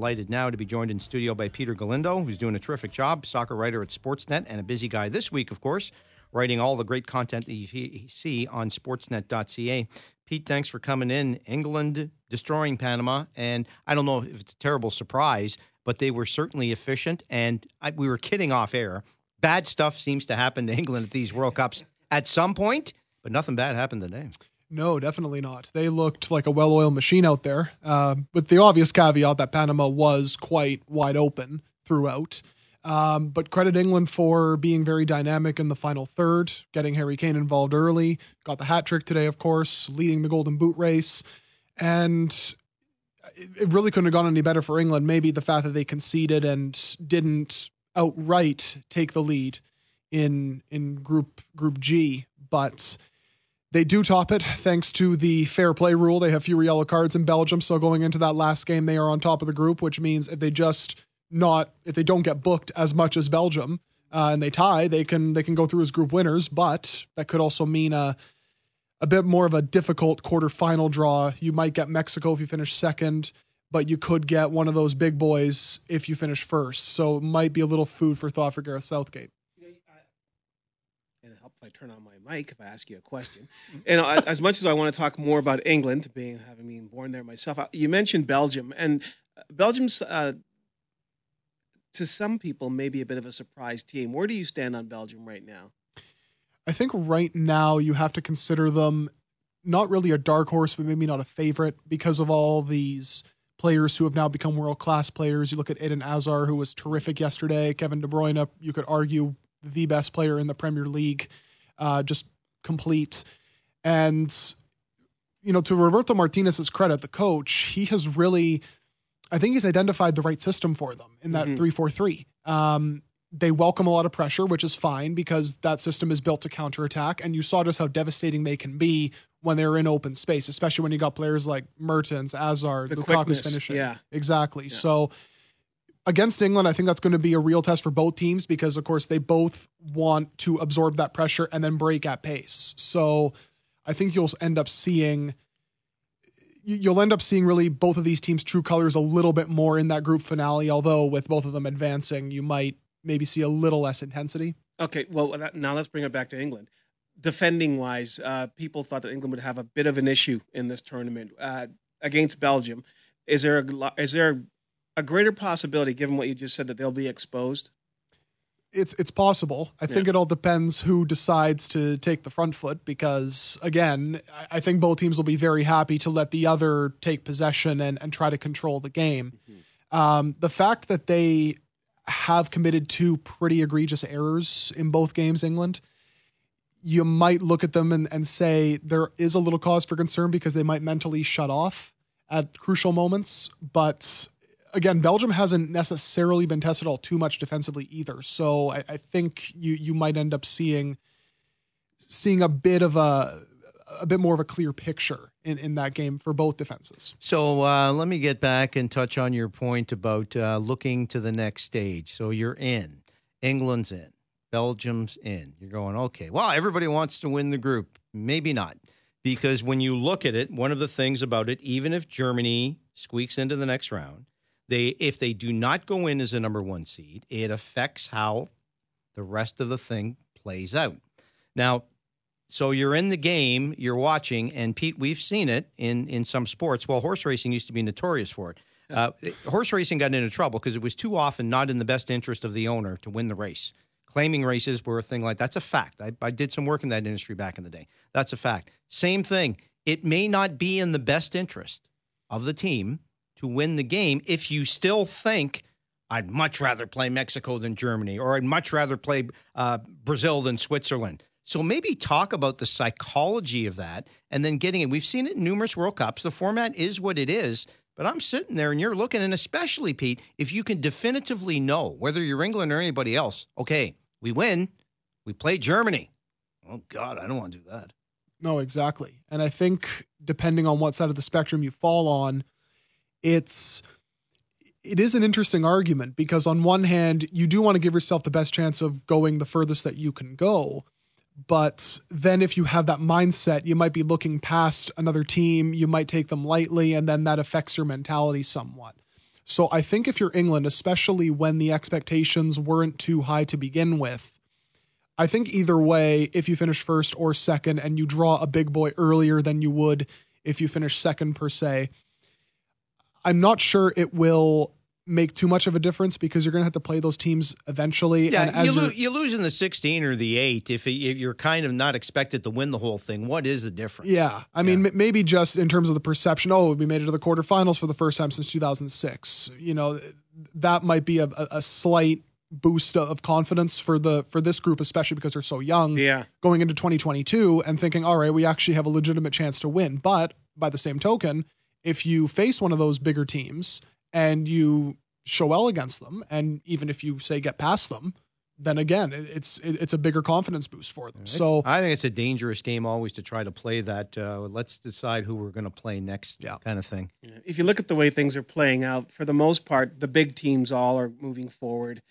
delighted now to be joined in studio by Peter Galindo, who's doing a terrific job, soccer writer at Sportsnet, and a busy guy this week, of course, writing all the great content that you see on sportsnet.ca. Pete, thanks for coming in. England destroying Panama, and I don't know if it's a terrible surprise, but they were certainly efficient, and we were kidding off air. Bad stuff seems to happen to England at these World Cups at some point, but nothing bad happened today. No, definitely not. They looked like a well-oiled machine out there, with the obvious caveat that Panama was quite wide open throughout. But credit England for being very dynamic in the final third, getting Harry Kane involved early, got the hat trick today, of course, leading the Golden Boot race. And it really couldn't have gone any better for England. Maybe the fact that they conceded and didn't outright take the lead in Group G, but they do top it thanks to the fair play rule. They have fewer yellow cards in Belgium, so going into that last game, they are on top of the group, which means if they don't get booked as much as Belgium and they tie, they can go through as group winners. But that could also mean a bit more of a difficult quarterfinal draw. You might get Mexico if you finish second, but you could get one of those big boys if you finish first. So it might be a little food for thought for Gareth Southgate. And it helps if I turn on my mic if I ask you a question. And as much as I want to talk more about England, having been born there myself, you mentioned Belgium, and Belgium's to some people maybe a bit of a surprise team. Where do you stand on Belgium right now? I think right now you have to consider them not really a dark horse, but maybe not a favorite because of all these players who have now become world-class players. You look at Eden Hazard, who was terrific yesterday. Kevin De Bruyne, you could argue the best player in the Premier League, just complete. And, to Roberto Martinez's credit, the coach, he has really, I think he's identified the right system for them in that 3-4-3. They welcome a lot of pressure, which is fine because that system is built to counterattack. And you saw just how devastating they can be when they're in open space, especially when you got players like Mertens, Hazard, Lukaku's finishing. Yeah. Exactly. Yeah. So against England, I think that's going to be a real test for both teams because, of course, they both want to absorb that pressure and then break at pace. So I think you'll end up seeing really both of these teams' true colors a little bit more in that group finale, although with both of them advancing, you might maybe see a little less intensity. Okay, well, now let's bring it back to England. Defending-wise, people thought that England would have a bit of an issue in this tournament against Belgium. Is there a greater possibility, given what you just said, that they'll be exposed? It's possible. I think it all depends who decides to take the front foot because, again, I think both teams will be very happy to let the other take possession and try to control the game. Mm-hmm. The fact that they have committed two pretty egregious errors in both games, England, you might look at them and say there is a little cause for concern because they might mentally shut off at crucial moments. But again, Belgium hasn't necessarily been tested all too much defensively either. So I think you might end up seeing a bit more of a clear picture in that game for both defenses. So let me get back and touch on your point about looking to the next stage. So you're in. England's in. Belgium's in. You're going, okay, well, everybody wants to win the group. Maybe not. Because when you look at it, one of the things about it, even if Germany squeaks into the next round, if they do not go in as a number one seed, it affects how the rest of the thing plays out. Now, so you're in the game, you're watching, and Pete, we've seen it in some sports. Well, horse racing used to be notorious for it. Horse racing got into trouble because it was too often not in the best interest of the owner to win the race. Claiming races were a thing that's a fact. I did some work in that industry back in the day. That's a fact. Same thing. It may not be in the best interest of the team to win the game if you still think, I'd much rather play Mexico than Germany, or I'd much rather play Brazil than Switzerland. So maybe talk about the psychology of that and then getting it. We've seen it in numerous World Cups. The format is what it is. But I'm sitting there and you're looking, and especially, Pete, if you can definitively know, whether you're England or anybody else, okay, we win, we play Germany. Oh, God, I don't want to do that. No, exactly. And I think depending on what side of the spectrum you fall on, it is an interesting argument because on one hand, you do want to give yourself the best chance of going the furthest that you can go. But then if you have that mindset, you might be looking past another team, you might take them lightly, and then that affects your mentality somewhat. So I think if you're England, especially when the expectations weren't too high to begin with, I think either way, if you finish first or second and you draw a big boy earlier than you would if you finish second per se, I'm not sure it will make too much of a difference because you're going to have to play those teams eventually. Yeah, and as you lose in the 16 or the 8 if you're kind of not expected to win the whole thing. What is the difference? Yeah, I mean, maybe just in terms of the perception, we made it to the quarterfinals for the first time since 2006. That might be a slight boost of confidence for this group, especially because they're so young. Yeah. Going into 2022 and thinking, all right, we actually have a legitimate chance to win. But by the same token, if you face one of those bigger teams and you show well against them, and even if you say get past them, then again, it's a bigger confidence boost for them. So I think it's a dangerous game always to try to play that. Let's decide who we're going to play next, kind of thing. Yeah. If you look at the way things are playing out, for the most part, the big teams all are moving forward.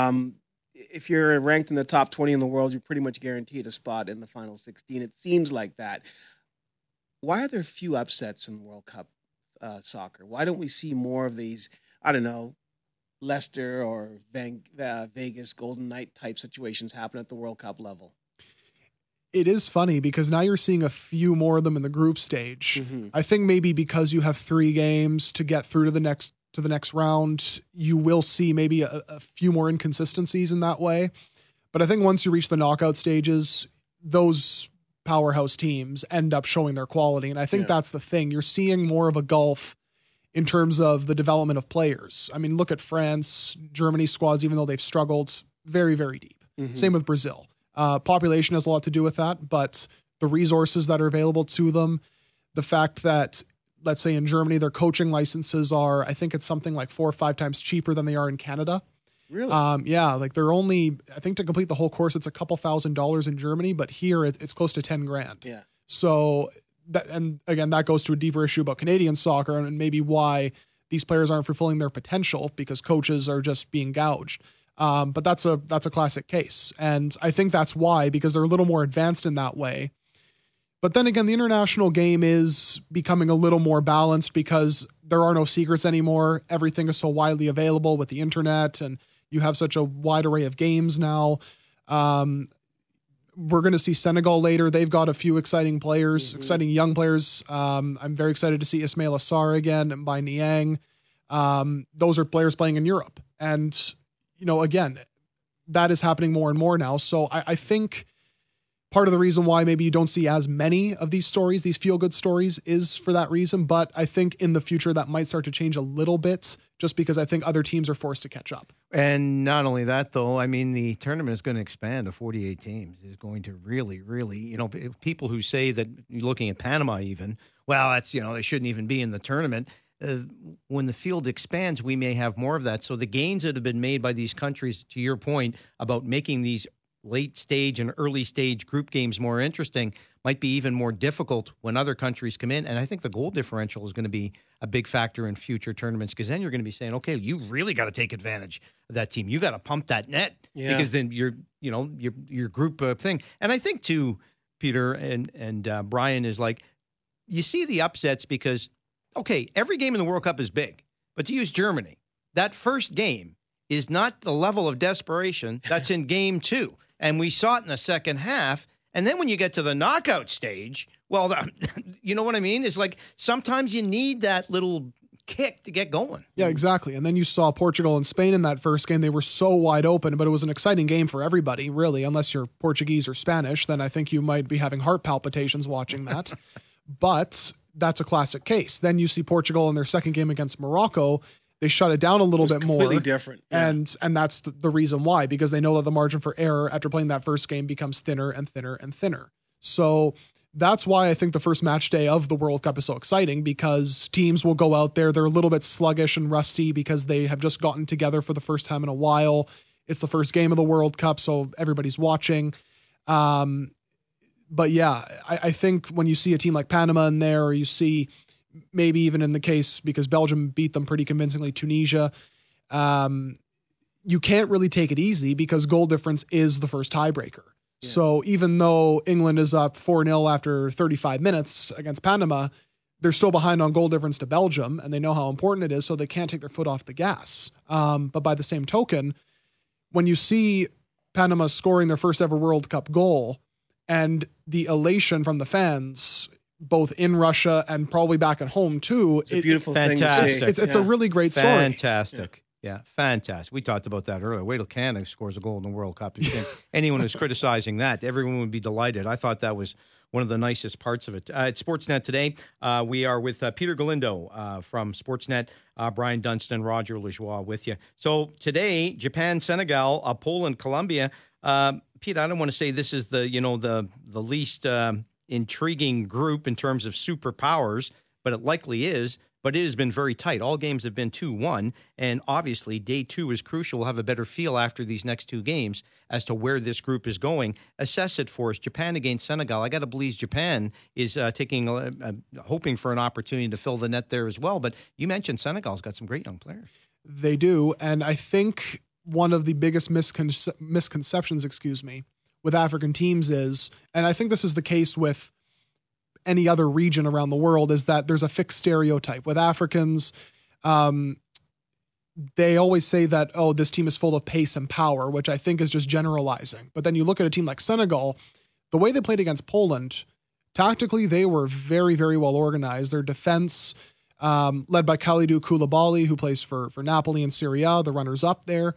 If you're ranked in the top 20 in the world, you're pretty much guaranteed a spot in the final 16. It seems like that. Why are there few upsets in World Cup soccer? Why don't we see more of these, I don't know, Leicester or Vegas Golden Knight type situations happen at the World Cup level? It is funny because now you're seeing a few more of them in the group stage. Mm-hmm. I think maybe because you have 3 games to get through to the next round, you will see maybe a few more inconsistencies in that way. But I think once you reach the knockout stages, those powerhouse teams end up showing their quality. And I think that's the thing. You're seeing more of a gulf in terms of the development of players. I mean, look at France, Germany squads, even though they've struggled, very, very deep. Mm-hmm. Same with Brazil. Population has a lot to do with that, but the resources that are available to them, the fact that, let's say in Germany, their coaching licenses are, I think it's something like 4 or 5 times cheaper than they are in Canada. Really? Yeah, like they're only, I think to complete the whole course, it's a couple $1,000s in Germany, but here it's close to 10 grand. Yeah. So and again, that goes to a deeper issue about Canadian soccer and maybe why these players aren't fulfilling their potential because coaches are just being gouged. But that's a classic case. And I think that's why, because they're a little more advanced in that way. But then again, the international game is becoming a little more balanced because there are no secrets anymore. Everything is so widely available with the internet and you have such a wide array of games now. We're going to see Senegal later. They've got a few exciting players, exciting young players. I'm very excited to see Ismail Assar again and Bai Niang. Those are players playing in Europe. And, again, that is happening more and more now. So I think part of the reason why maybe you don't see as many of these stories, these feel-good stories, is for that reason. But I think in the future that might start to change a little bit just because I think other teams are forced to catch up. And not only that, though, I mean, the tournament is going to expand to 48 teams. Is going to really, really, people who say that, you're looking at Panama even, well, that's, they shouldn't even be in the tournament. When the field expands, we may have more of that. So the gains that have been made by these countries, to your point, about making these late stage and early stage group games more interesting might be even more difficult when other countries come in. And I think the goal differential is going to be a big factor in future tournaments because then you're going to be saying, okay, you really got to take advantage of that team. You got to pump that net because then your group thing. And I think too, Peter and Brian, is like, you see the upsets because, okay, every game in the World Cup is big, but to use Germany, that first game is not the level of desperation that's in game 2. And we saw it in the second half. And then when you get to the knockout stage, well, you know what I mean? It's like sometimes you need that little kick to get going. Yeah, exactly. And then you saw Portugal and Spain in that first game. They were so wide open, but it was an exciting game for everybody, really. Unless you're Portuguese or Spanish, then I think you might be having heart palpitations watching that. But that's a classic case. Then you see Portugal in their second game against Morocco. They shut it down a little bit more. Completely different. Yeah. And that's the reason why, because they know that the margin for error after playing that first game becomes thinner and thinner and thinner. So that's why I think the first match day of the World Cup is so exciting, because teams will go out there. They're a little bit sluggish and rusty because they have just gotten together for the first time in a while. It's the first game of the World Cup, so everybody's watching. But yeah, I think when you see a team like Panama in there, or you see maybe even in the case, because Belgium beat them pretty convincingly, Tunisia, you can't really take it easy because goal difference is the first tiebreaker. Yeah. So even though England is up 4-0 after 35 minutes against Panama, they're still behind on goal difference to Belgium, and they know how important it is, so they can't take their foot off the gas. But by the same token, when you see Panama scoring their first ever World Cup goal and the elation from the fans, both in Russia and probably back at home too, it's a beautiful fantastic. thing to see. It's a really great story. Fantastic. Yeah, fantastic. We talked about that earlier. Wait till Canada scores a goal in the World Cup. Anyone who's criticizing that, everyone would be delighted. I thought that was one of the nicest parts of it. At Sportsnet today, we are with Peter Galindo from Sportsnet, Brian Dunstan, Roger Lajoie with you. So today, Japan, Senegal, Poland, Colombia. Pete, I don't want to say this is the least intriguing group in terms of superpowers, but it likely is. But it has been very tight. All games have been 2-1, and obviously day 2 is crucial. We'll have a better feel after these next 2 games as to where this group is going. Assess it for us. Japan against Senegal. I got to believe Japan is hoping for an opportunity to fill the net there as well. But you mentioned Senegal's got some great young players. They do, and I think one of the biggest misconceptions, with African teams is, and I think this is the case with any other region around the world, is that there's a fixed stereotype. With Africans, they always say that, oh, this team is full of pace and power, which I think is just generalizing. But then you look at a team like Senegal, the way they played against Poland, tactically, they were very, very well organized. Their defense, led by Kalidou Koulibaly, who plays for Napoli and Serie A, the runners-up there,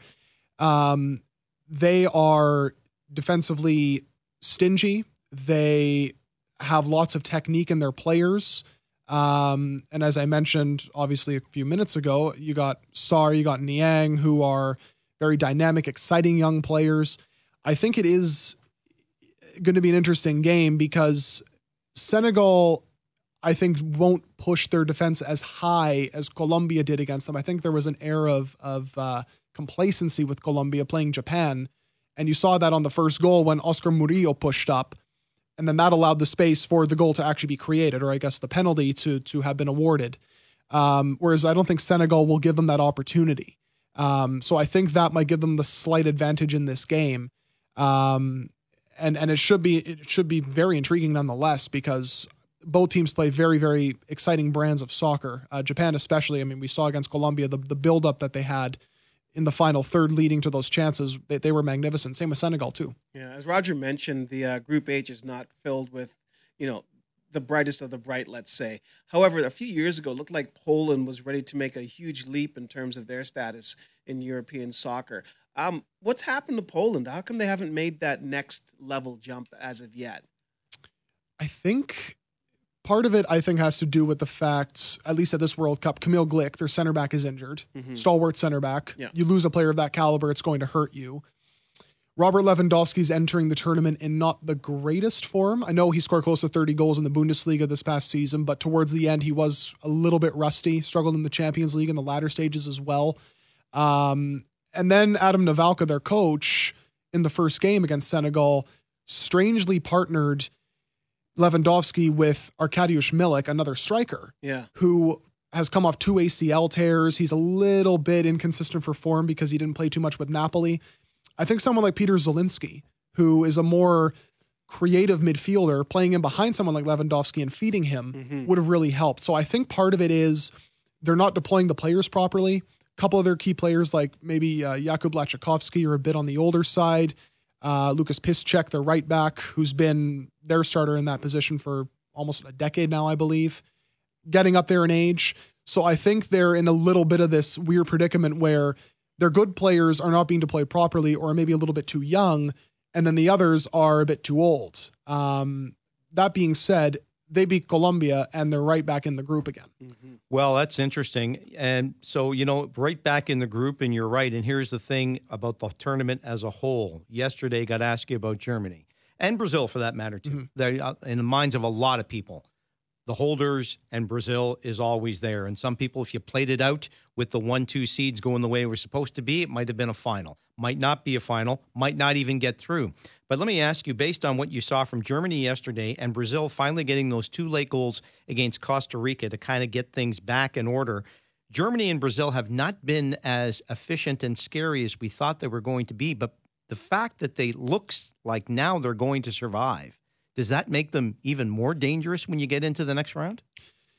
they are defensively stingy. They have lots of technique in their players. And as I mentioned, obviously, a few minutes ago, you got Sarr, you got Niang, who are very dynamic, exciting young players. I think it is going to be an interesting game because Senegal, I think, won't push their defense as high as Colombia did against them. I think there was an air of complacency with Colombia playing Japan. And you saw that on the first goal when Oscar Murillo pushed up. And then that allowed the space for the goal to actually be created, or I guess the penalty to have been awarded. Whereas I don't think Senegal will give them that opportunity. So I think that might give them the slight advantage in this game. And it should be very intriguing nonetheless, because both teams play very, very exciting brands of soccer. Japan especially, I mean, we saw against Colombia the buildup that they had in the final third leading to those chances. They were magnificent. Same with Senegal too. Yeah, as Roger mentioned, the Group H is not filled with, the brightest of the bright, let's say. However, a few years ago, it looked like Poland was ready to make a huge leap in terms of their status in European soccer. What's happened to Poland? How come they haven't made that next level jump as of yet? I think part of it, has to do with the fact, at least at this World Cup, Kamil Glik, their center back, is injured. Mm-hmm. Stalwart center back. Yeah. You lose a player of that caliber, it's going to hurt you. Robert Lewandowski's entering the tournament in not the greatest form. I know he scored close to 30 goals in the Bundesliga this past season, but towards the end, he was a little bit rusty, struggled in the Champions League in the latter stages as well. And then Adam Navalka, their coach, in the first game against Senegal, strangely partnered Lewandowski with Arkadiusz Milik, another striker, who has come off 2 ACL tears. He's a little bit inconsistent for form because he didn't play too much with Napoli. I think someone like Peter Zielinski, who is a more creative midfielder, playing in behind someone like Lewandowski and feeding him would have really helped. So I think part of it is they're not deploying the players properly. A couple of their key players, like maybe Jakub Lachakowski, are a bit on the older side. Lucas Piszczek, their right back, who's been their starter in that position for almost a decade now, I believe, getting up there in age. So I think they're in a little bit of this weird predicament where their good players are not being deployed properly, or maybe a little bit too young, and then the others are a bit too old. That being said, they beat Colombia, and they're right back in the group again. Mm-hmm. Well, that's interesting. And so, right back in the group, and you're right. And here's the thing about the tournament as a whole. Yesterday, got asked you about Germany and Brazil, for that matter, too. Mm-hmm. They're in the minds of a lot of people. The holders and Brazil is always there. And some people, if you played it out with the 1-2 seeds going the way it was supposed to be, it might have been a final. Might not be a final, might not even get through. But let me ask you, based on what you saw from Germany yesterday and Brazil finally getting those 2 late goals against Costa Rica to kind of get things back in order, Germany and Brazil have not been as efficient and scary as we thought they were going to be. But the fact that they looks like now they're going to survive, does that make them even more dangerous when you get into the next round?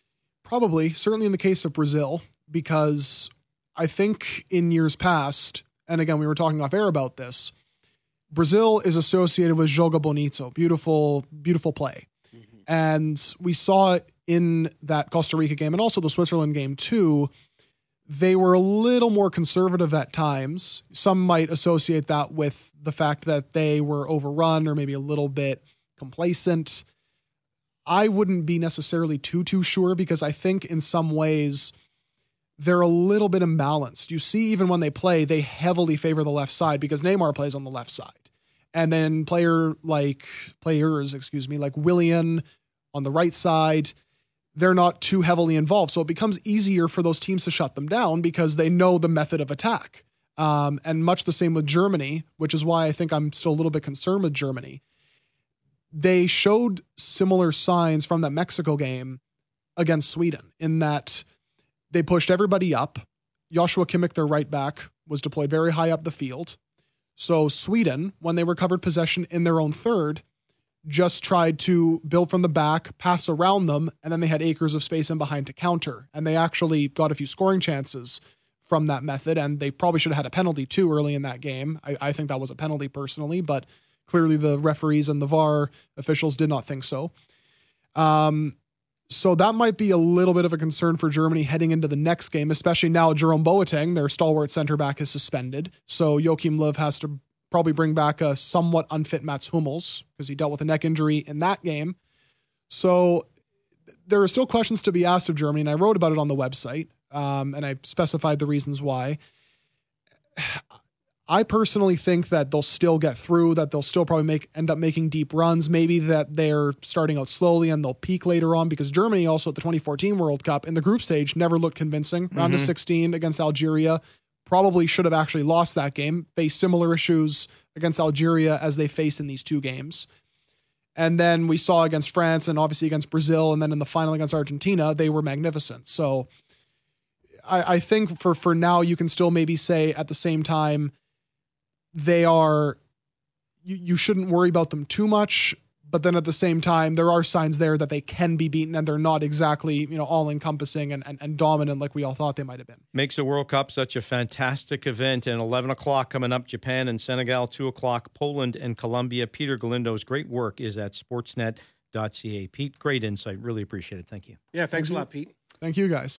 Probably, certainly in the case of Brazil, because I think in years past, and again, we were talking off air about this, Brazil is associated with jogo bonito, beautiful, beautiful play. Mm-hmm. And we saw it in that Costa Rica game and also the Switzerland game too. They were a little more conservative at times. Some might associate that with the fact that they were overrun or maybe a little bit complacent. I wouldn't be necessarily too sure, because I think in some ways they're a little bit imbalanced. You see, even when they play, they heavily favor the left side because Neymar plays on the left side. And then players like Willian on the right side, they're not too heavily involved. So it becomes easier for those teams to shut them down because they know the method of attack. And much the same with Germany, which is why I think I'm still a little bit concerned with Germany. They showed similar signs from that Mexico game against Sweden in that they pushed everybody up. Joshua Kimmich, their right back, was deployed very high up the field. So Sweden, when they recovered possession in their own third, just tried to build from the back, pass around them, and then they had acres of space in behind to counter. And they actually got a few scoring chances from that method, and they probably should have had a penalty too early in that game. I think that was a penalty personally, but clearly the referees and the VAR officials did not think so. So that might be a little bit of a concern for Germany heading into the next game, especially now Jerome Boateng, their stalwart center back, is suspended. So Joachim Löw has to probably bring back a somewhat unfit Mats Hummels because he dealt with a neck injury in that game. So there are still questions to be asked of Germany, and I wrote about it on the website, and I specified the reasons why. I personally think that they'll still get through, that they'll still probably end up making deep runs, maybe that they're starting out slowly and they'll peak later on, because Germany also at the 2014 World Cup in the group stage never looked convincing. Round of 16 against Algeria, probably should have actually lost that game, faced similar issues against Algeria as they faced in these two games. And then we saw against France and obviously against Brazil, and then in the final against Argentina, they were magnificent. So I think for now, you can still maybe say at the same time, they are, you shouldn't worry about them too much, but then at the same time, there are signs there that they can be beaten and they're not exactly, all encompassing and dominant like we all thought they might have been. Makes the World Cup such a fantastic event. And 11 o'clock coming up, Japan and Senegal, 2 o'clock, Poland and Colombia. Peter Galindo's great work is at sportsnet.ca. Pete, great insight. Really appreciate it. Thank you. Yeah, thanks a lot, Pete. Thank you, guys.